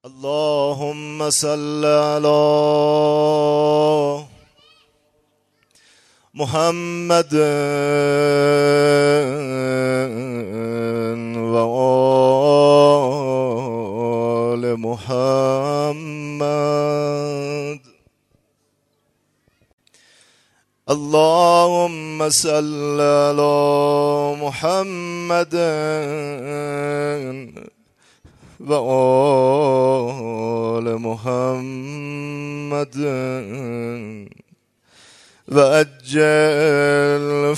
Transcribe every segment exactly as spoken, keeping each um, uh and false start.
اللهم صل على محمد و آل محمد. اللهم صل على محمد و آل محمد و عجل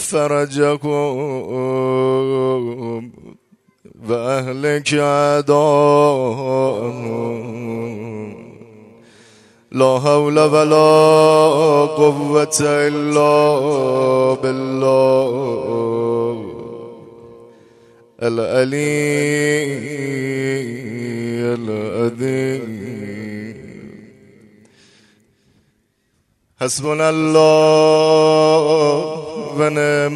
فرجكم و اهلك اعداءهم. لا حول ولا قوة الا بالله العلي العظيم. حسبنا الله و نعم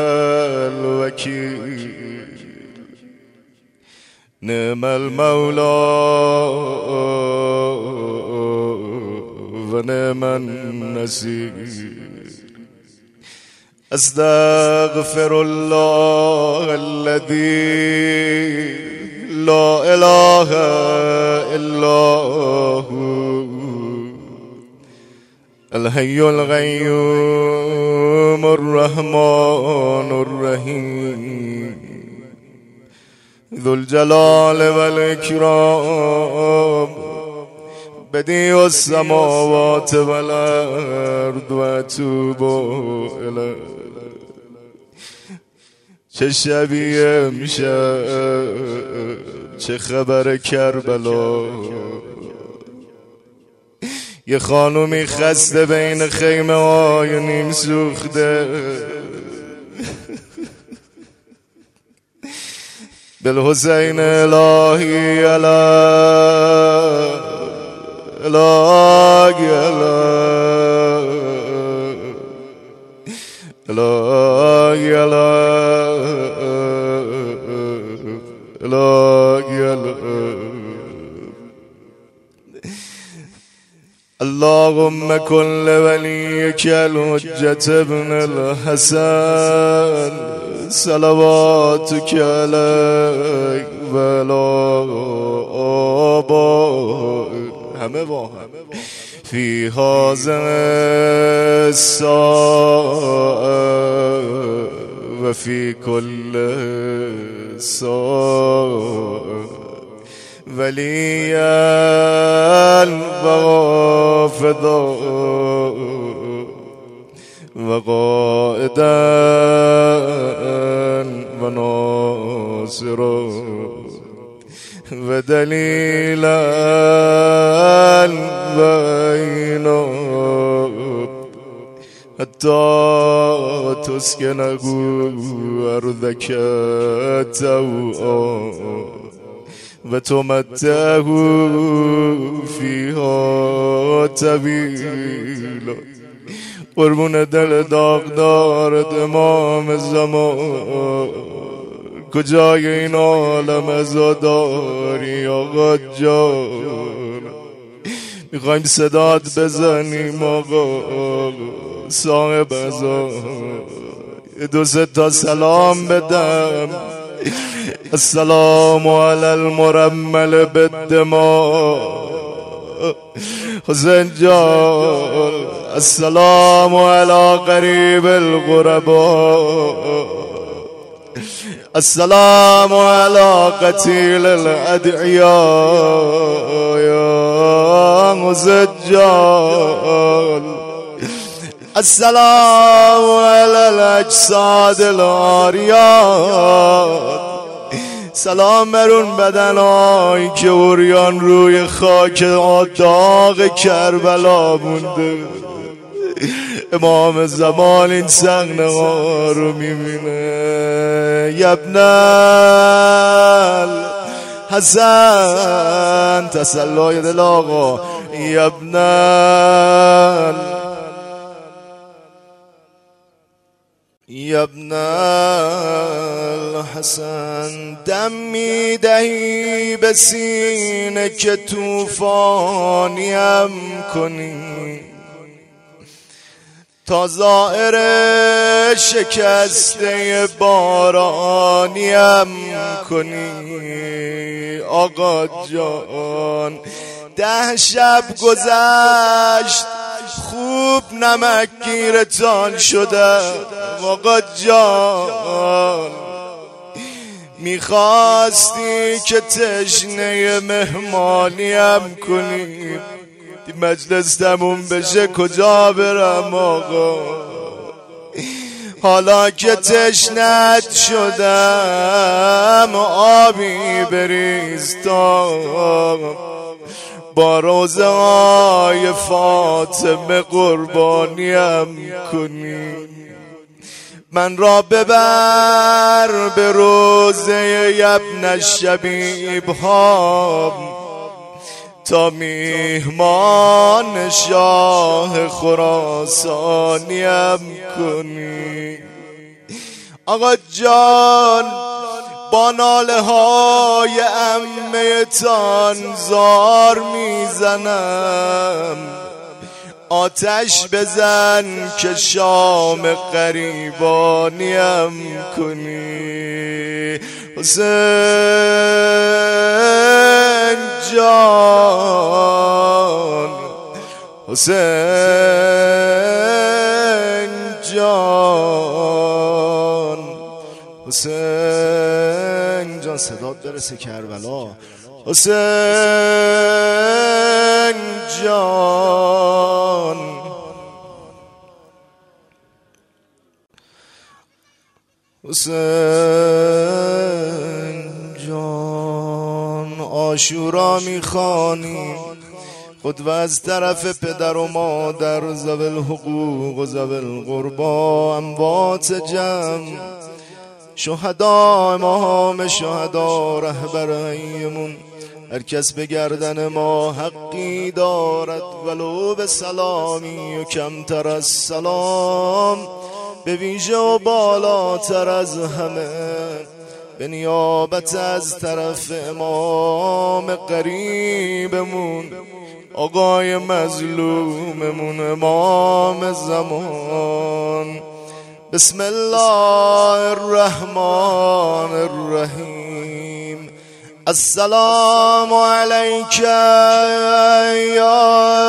الوکیل. نعم المولى و نعم النصير. استغفر الله الذي لا اله الا هو الحي القيوم الرحمن الرحيم ذو الجلال والإكرام بديع السماوات والأرض وأتوب إليه. چه شبی امشب، چه خبر کربلا. یه خانومی خسته بین خیمه های نیم سوخته بالحسین الهی علیه الهی الهی الهی الهی. اللهم كن لوليك الحجة ابن الحسن صلواتك عليه وعلى آبائه همه با هم في هذه الساعة وفي كل ساعة وليا وغافدا وقائدا وناصرا ودليلا وعينا حتى تسكنه أرضك توعا وتمتعه فيها طويلا. قربون دل داغدارت امام زمان، کجای این عالم ازاداری آقا جان. میخوایم صدات بزنیم آقا صاحب ازا، دو سه تا سلام بدم. السلام على المرمل بالدماء حسین جان. السلام على قریب الغرباء. السلام على قتيل الأدعياء يا مزجال. السلام على الأجساد العاريات. سلام بر اون بدنایی که عریان روی خاک داغ کربلا مونده. امام زمان این صحنه ها رو میبینه. یبن الحسن تسلای دل آقا. یبن یا ابن الحسن دم میدهی به سینه که توفانیم کنی، تا زائر شکسته بارانیم کنی. آقا جان ده شب گذشت خوب نمکگیرتان شده. آقا جان میخواستی که تشنه مهمانیم کنی، مجلس تموم بشه کجا برم آقا؟ حالا که تشنت شدم آبی بریز تا با روزه های فاطمه قربانیم کنی. من را ببر به روزه ابن الشبیب ها تا میهمان شاه خراسانیم کنی. آقا جان با ناله های عمه تان زار میزنم، آتش بزن که شام قریبانیم کنی. حسین جان حسین جان حسین جان صدات برسه کربلا. حسین جان حسین جان عاشورا میخوانیم خود و از طرف پدر و مادر ذوی الحقوق و ذوی القربا اموات جمع شهدا امام شهدا رهبرایمون هر کس به گردن ما حقی دارد ولو به سلامی و کمتر از سلام، به ویژه و بالاتر از همه به نیابت از طرف امام قریبمون آقای مظلوممون امام زمان. بسم الله الرحمن الرحیم. السلام علیک یا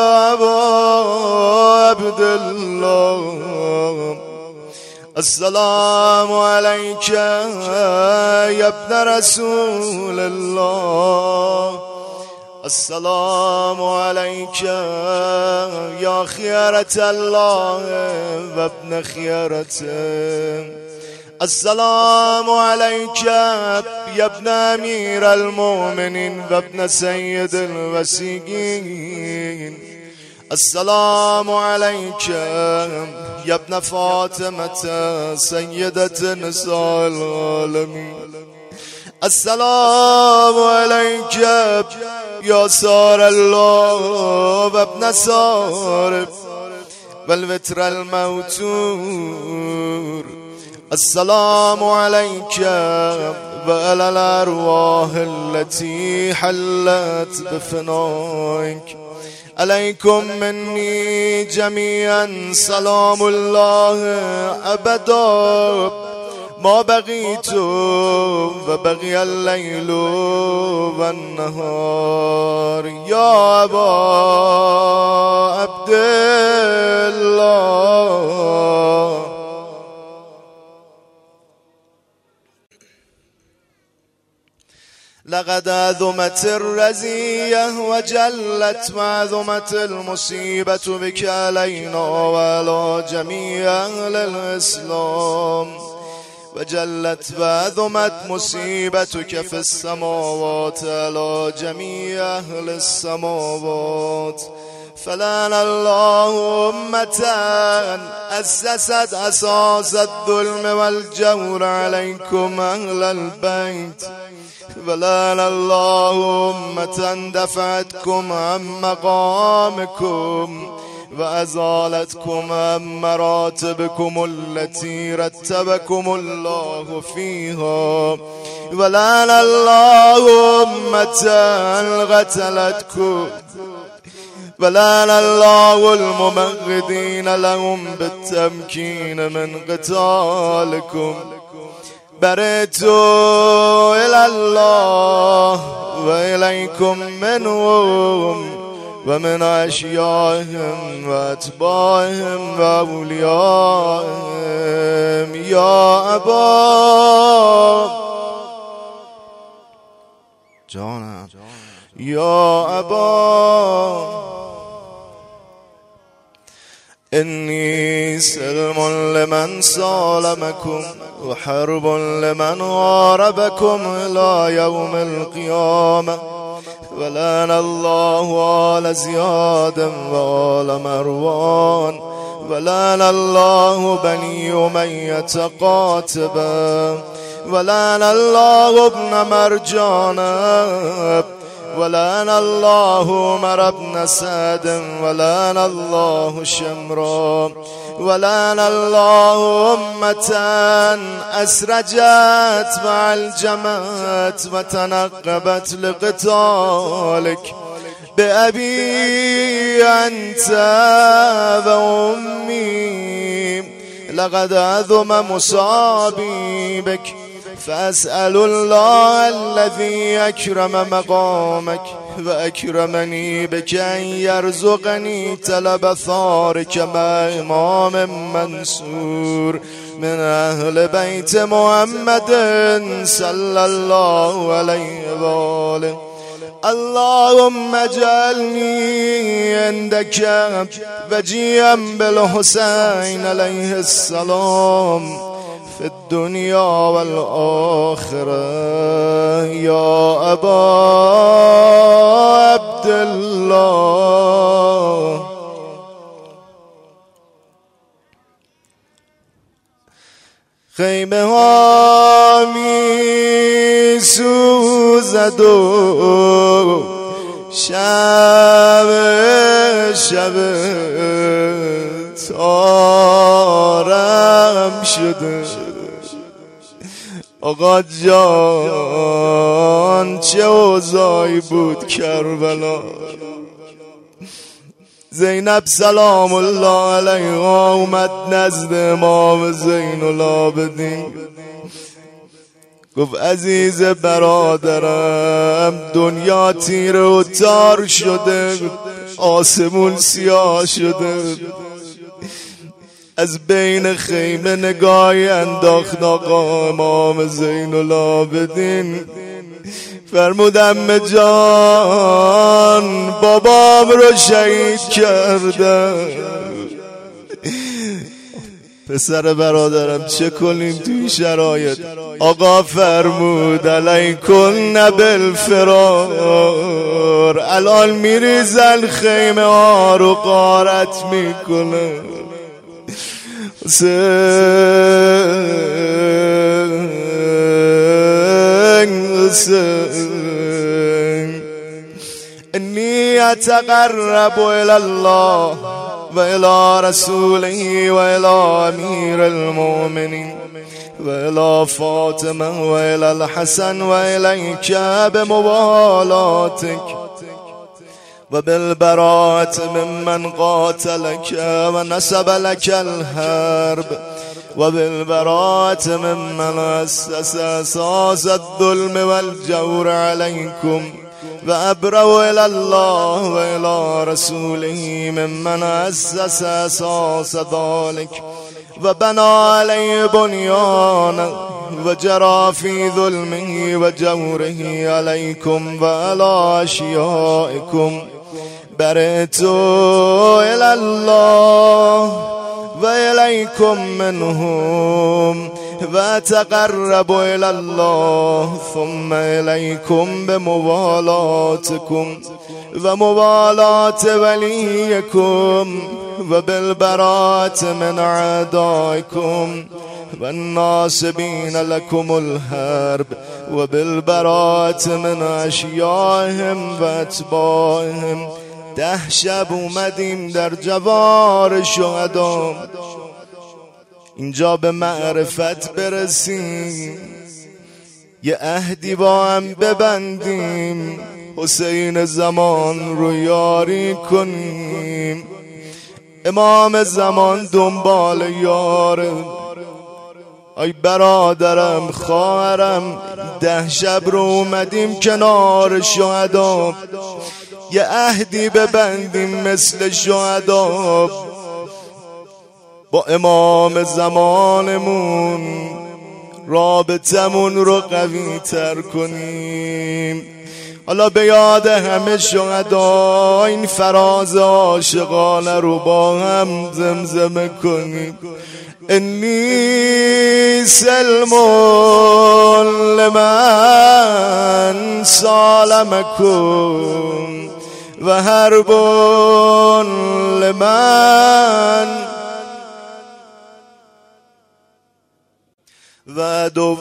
ابا عبدالله، السلام علیک یا ابن رسول الله، السلام علیک یا خیرت الله و ابن خیرته، السلام علیک یا ابن امیر المؤمنین و ابن سید الوصیین، السلام علیک یا ابن فاطمه سیدت نساء العالمین، السلام علیک یا سار الله و ابن سار و الوتر الموتور، السلام علیک و علی الارواح التي حلت بفنائك، علیکم منی جمیعا سلام الله ابدا ما بقیت و بقی اللیل و النهار. یا ابا عبدالله لقد عظمت الرزیه و جلت و عظمت المصیبت بک علینا و علی جمیع اهل الاسلام و جلت و عظمت مصیبتک فی السماوات علی جمیع اهل السماوات. فلعن الله امتا اسست اساس الظلم والجور علیکم اهل البیت، ولعن الله امتا دفعتکم عن مقامکم وأزالتكم عن مراتبكم التي رتبكم الله فيها، ولعن الله أمة قتلتكم، ولعن الله الممهدين لهم بالتمكين من قتالكم. برئت إلى الله وإليكم منهم ومن أشيائهم وأتباعهم وأوليائهم. يا أبا جانا يا أبا إني سلم لمن سالمكم وحرب لمن غاربكم إلى يوم القيامة. ولعن الله آل زياد وآل مروان، ولعن الله بني أمية قاتبا، ولعن الله ابن مرجان، ولعن الله عمر بن سعد، ولعن الله شمرا، ولعن الله أمة أسرجت مع الجماعة وتنقبت لقتالك. بأبي أنت وأمي لقد عظم مصابي بك، فأسأل الله الذي أكرم مقامك وأكرمني بك أن يرزقني تلب ثارك مع إمام منصور من أهل بيت محمد صلى الله عليه وآله. اللهم اجعلني عندك وجيا بالحسين عليه السلام في الدنيا والآخرة. يا أبا عبد الله خیمه ها می سوزد و شب شب تارم شده. آقا جان چه اوضاعی بود کربلا. زینب سلام الله علیها اومد نزد امام زین العابدین، گفت عزیز برادرم دنیا تیره و تار شده، آسمون سیاه شده. از بین خیمه نگاهی انداخت آقا امام زین العابدین، فرمودم جان بابام رو شهید کردم. پسر برادرم چه کنیم توی شرایط؟ آقا فرمود علیکن بالفرار، الان میریزن خیمه ها رو غارت میکنه. حسین حسین انی اتقرب الى الله و الى رسوله و الى امیر المؤمنین و الى فاطمه و الى الحسن و الیک بموالاتک و بالبراءة ممن قاتلك و نسب لك الحرب و بالبراءة ممن أسس أساس الظلم والجور عليكم و أبرأ إلى الله و إلى رسوله ممن أسس أساس ذلك و بنا عليه بنيانا و جرى في ظلمه و جوره عليكم و على أشيائكم. برئت إلى الله و إليكم منهم و أتقرب إلى الله ثم إليكم بموالاتكم و موالات وليكم و بالبراءة من أعدائكم والناصبين لكم الحرب و بالبراءة من أشيائهم و أتباعهم. ده شب اومدیم در جوار شهدا، اینجا به معرفت برسیم، یه عهدی با هم ببندیم، حسین زمان رو یاری کنیم. امام زمان دنبال یاره، ای برادرم خواهرم، ده شب رو اومدیم کنار شهدا، یه عهدی ببندیم مثل شهدا، با امام زمانمون رابطمون رو قوی تر کنیم. حالا به یاد همه شهدا این فراز عاشقانه رو با هم زمزمه کنیم. انی سلم لمن سالمکم و حرب لمن و عدو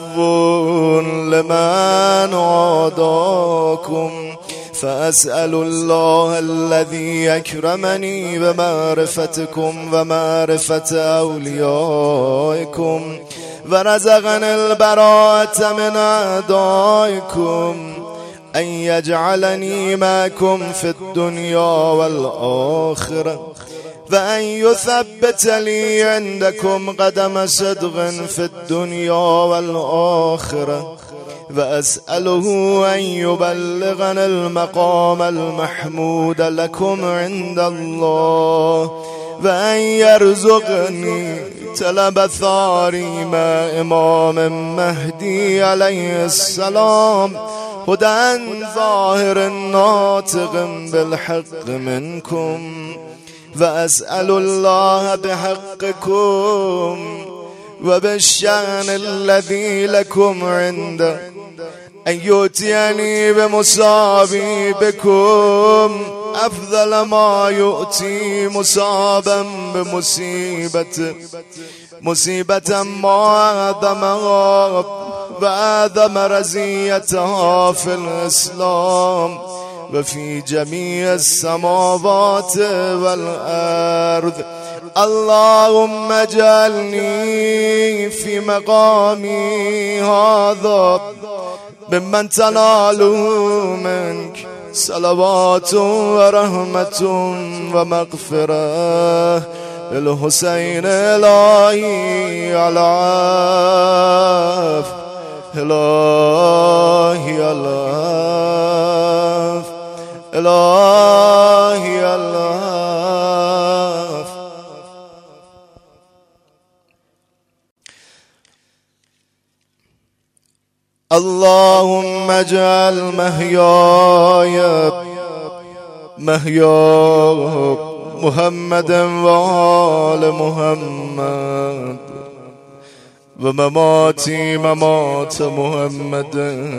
لمن عاداکم، فأسأل الله الذي أكرمني بمعرفتكم ومعرفة أوليائكم ورزقني البراءة من أعدائكم أن يجعلني معكم في الدنيا والآخرة، وأن يثبت لي عندكم قدم صدق في الدنيا والآخرة، وأسأله أن يبلغنا المقام المحمود لكم عند الله، وأن يرزقني طلب ثاري مع إمام مهدي عليه السلام هدى ظاهر ناطق بالحق منكم، وأسأل الله بحقكم وبالشأن الذي لكم عنده أن يؤتيني بمصابي بكم أفضل ما يؤتي مصابا بمصيبة، مصيبة ما أعظمها وأعظم رزيتها في الإسلام وفي جميع السماوات والأرض. اللهم اجعلني في مقامي هذا ممن تناله منك صلوات ورحمة ومغفرة الحسين إلهي العاف، إلهي العاف، إلهي العاف. اللهم اجعل محياي محيا محمد وآل محمد ومماتي ممات محمد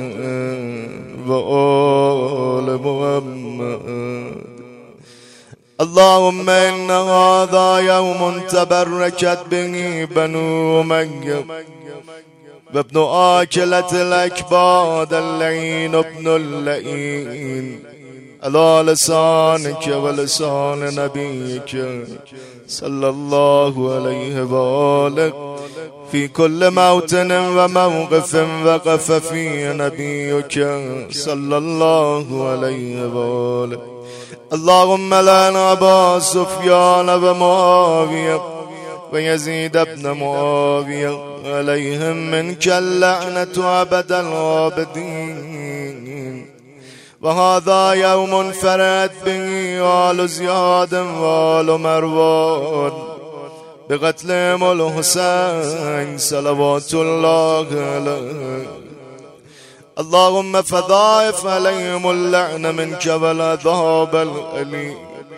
وآل محمد. اللهم إن هذا يوم تبركت به بنو أمية وابن آكلة الأكباد اللعين ابن اللعين على لسانك ولسان نبيك صلى الله عليه وآله في كل موطن وموقف وقف فيه نبيك صلى الله عليه وآله. اللهم لعن أبا سفيان ومعاوية ويزيد بن معاوية عليهم منك اللعنة أبد العابدين. وهذا يوم فرت به آل زياد وآل مروان بقتلهم الحسين صلوات الله عليه. اللهم فضاعف عليهم اللعن منك والعذاب الأليم.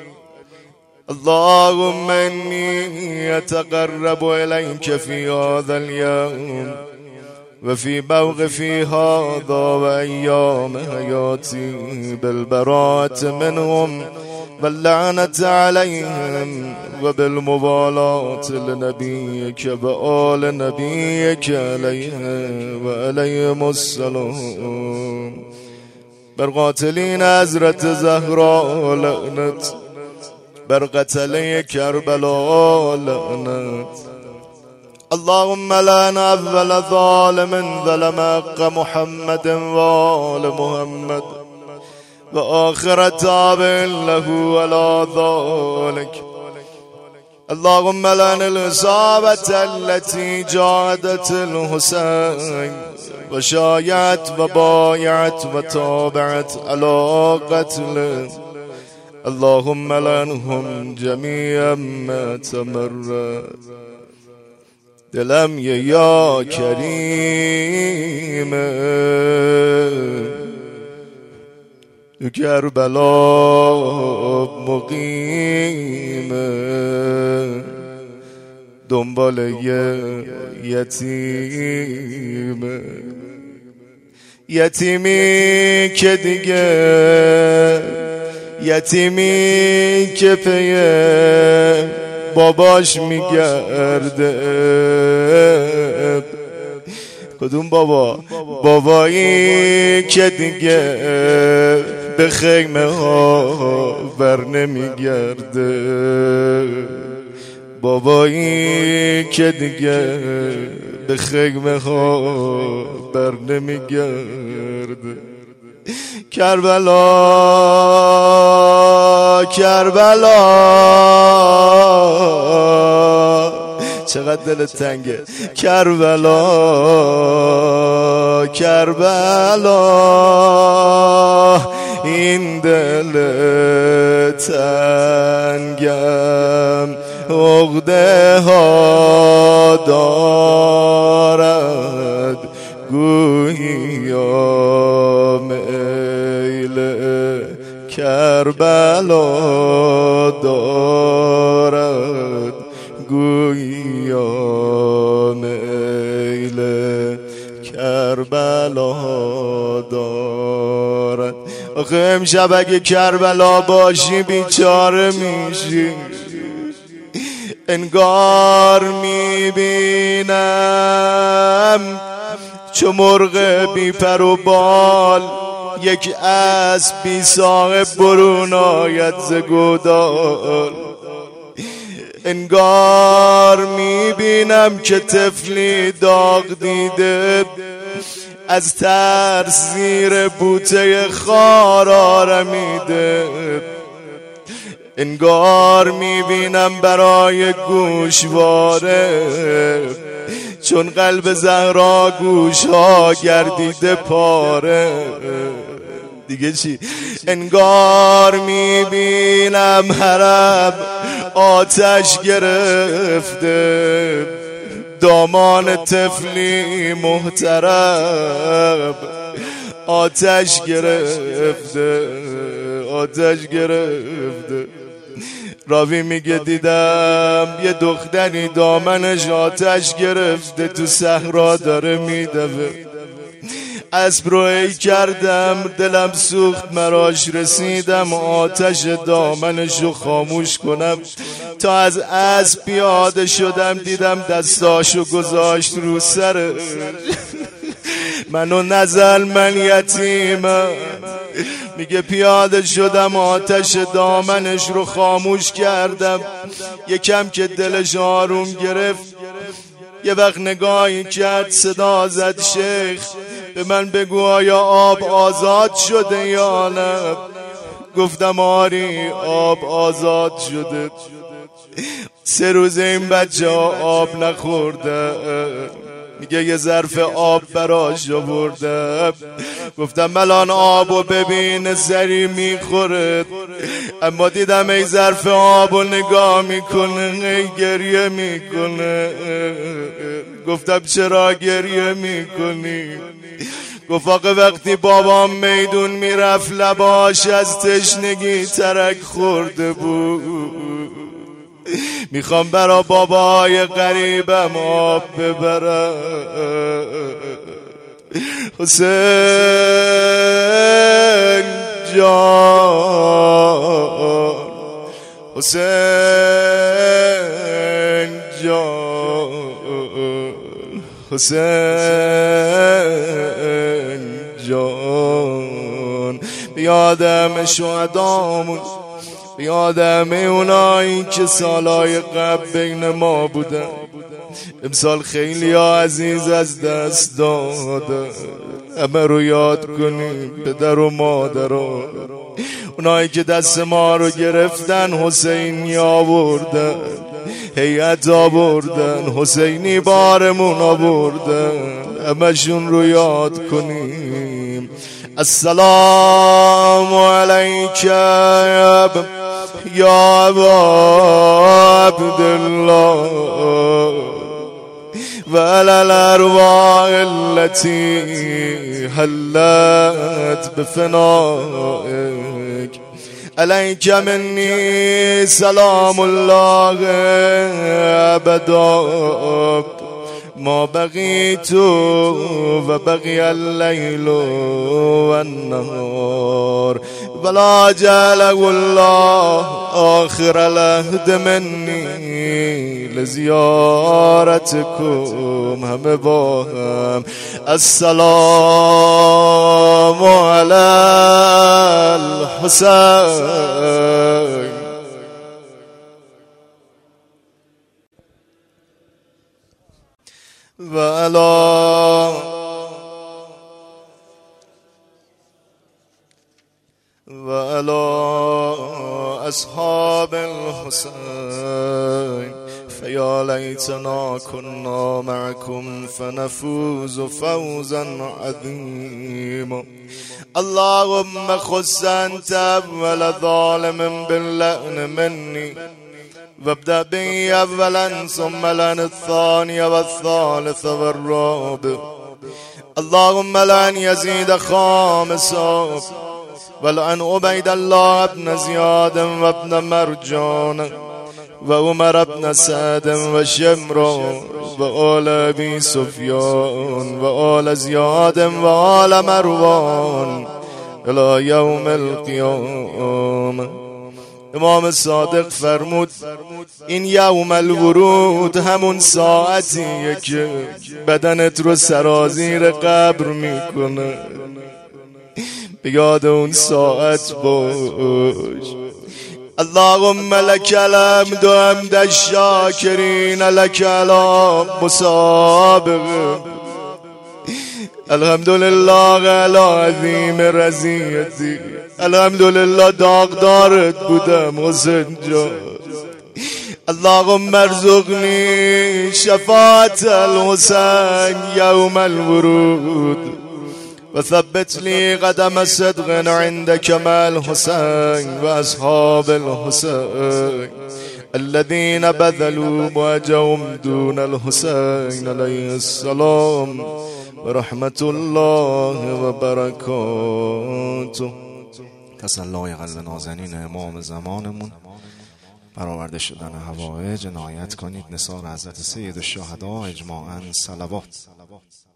اللهم إني أتقرب إليك في هذا اليوم وفي موقفي هذا وأيام حياتي بالبراءة منهم واللعنة عليهم وبالمبالاة لنبيك وآل نبيك. نبيك عليه وعليهم السلام. اللهم اجعل محياي محيا محمد وآل محمد ومماتي ممات محمد وآل محمد. اللهم إن هذا يوم تبركت به بنو أمية وابن آكلة الأكباد اللعين ابن اللعين على لسانك ولسان نبيك صلى الله عليه وآله في كل موطن وموقف وقف فيه نبيك صلى الله عليه وآله. اللهم لعن أبا سفيان ومعاوية ويزيد بن معاوية عليهم منك اللعنة أبد العابدين. وهذا يوم فرت به آل زياد وآل مروان بقتلهم الحسين صلوات الله عليه. اللهم فضاعف عليهم اللعن منك والعذاب الأليم. اللهم فضاعف عليهم اللعن منك والعذاب الأليم. اللهم إني أتقرب إليك في هذا اليوم وفي موقفي هذا وأيام حياتي بالبراءة منهم واللعنة عليهم وبالمبالاة لنبيك وآل نبيك عليه وآل محمد. بر قاتلین حضرت زهرا لعنت، بر قتله کربلا لعنت. اللهم لعن اول ظالم ظلم حق محمد و آل محمد و آخر تابع له ولا ذلك. اللهم لعن الإصابة التي جاهدت الحسين وشايعت وبايعت وتابعت على قتله. اللهم لعنهم جميعا ما تمرد. دلم یا کریم کربلا مقیم، دنبال یه یتیم، یتیمی که دیگه یتیمی که پیه باباش میگرده. کدوم بابا؟ بابایی که دیگه به خیمه ها بر نمیگرده، بابایی که دیگه به خیمه ها بر نمیگرده. کربلا کربلا چقدر دل تنگه. کربلا کربلا این دل تنگم عقده ها دارد، گویا میل کربلا دارد، گویا میل کربلا دارد. آخه امشب اگه کربلا باشی بیچاره میشی. انگار میبینم چو مرغ بی پر و بال، یک اسب بی صاحب برون آید ز گودال. انگار میبینم که طفلی داغ دیده از ترس زیر بوته خار آرمیده. انگار میبینم برای گوشواره چون قلب زهرا گوش ها گردیده پاره. دیگه چی؟ انگار میبینم حرم آتش گرفته، دامان طفلی محترم آتش گرفته، آتش گرفته. راوی میگه دیدم یه دختری دامنش آتش گرفته تو صحرا داره میدوه. اسب رو ای کردم دلم سوخت مراش رسیدم آتش دامنش رو خاموش کنم. تا از اسب پیاده شدم دیدم دستاشو گذاشت رو سر منو نزل من یتیمم. میگه پیاده شدم آتش دامنش رو خاموش کردم. یکم که دلش آروم گرفت یه وقت نگاهی کرد صدا زد شیخ به من بگو آیا آب آزاد شده یا نه؟ گفتم آری آب آزاد شده. سه روز این بچه ها آب نخورده. میگه یه ظرف آب براش آورده. گفتم الان آبو ببین سری میخوره، اما دیدم ای ظرف آبو نگاه میکنه ای گریه میکنه. گفتم چرا گریه میکنی؟ گفت آقا وقتی بابام میدون میرفت لباش از تشنگی ترک خورده بود. میخوام برا بابای غریبم آب ببرم. حسین جان، حسین جان، حسین جان، بیاد همه شهدامون، بیاد همه اونایی که سالهای قبل بین ما بودن. امسال خیلی ها عزیز از دست داده، همه رو یاد کنیم، پدر و مادر، اونایی که دست ما رو گرفتن، حسینی آوردن، هیئت آوردن، حسینی بارمون آوردن، همشون رو یاد کنیم. السلام علیک یا ابا عبدالله و علی الارواح التي حلت بفنائك علیک منی سلام الله ابدا ما بقیت و بقی اللیل و النهار ولا جعله الله آخر العهد منی لزیارتکم. همه با هم السلام علی الحسین. و علی و علی اصحاب الحسین فیا لیتنا كنا معكم فنفوز فوزا عظیما. اللهم خص انت اول ظالم باللعن مني وابدأ بي اولا ثم لعن الثاني والثالث والرابع. اللهم لعن يزيد خامسا ولعن عبيد الله بن زياد وابن مرجان وعمر بن سعد وشمر وآل أبي سفيان وآل زياد وآل مروان إلى يوم القيامة. امام صادق فرمود این یوم الورود همون ساعتیه که بدنت رو سرازیر قبر میکنه. به یاد اون ساعت باش. اللهم لك الحمد حمد الشاکرین لك الحمد مسابق. الحمدلله علی عظیم رضیتی. الحمدلله داغدارت بودم حسین جان. اللهم ارزقنی شفاعت الحسین یوم الورود و ثبت لی قدم صدق عندك مع الحسین و اصحاب الحسین الذين بذلوا وجههم دون الحسین علیه السلام و رحمت الله و برکاته. تسلای قلب نازنین امام زمانمون، برآورده شدن حوائج، عنایت کنید نثار حضرت سید الشهدا اجماعاً صلوات.